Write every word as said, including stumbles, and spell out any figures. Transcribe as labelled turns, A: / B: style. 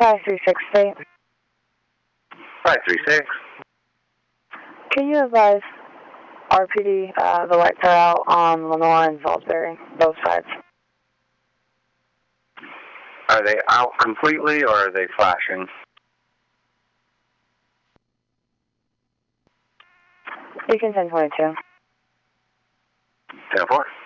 A: five three six state.
B: five three six.
A: Can you advise R P D, uh, the lights are out on Lenore and Salisbury, both sides?
B: Are they out completely or are they flashing?
A: Beacon ten twenty-two.
B: ten four.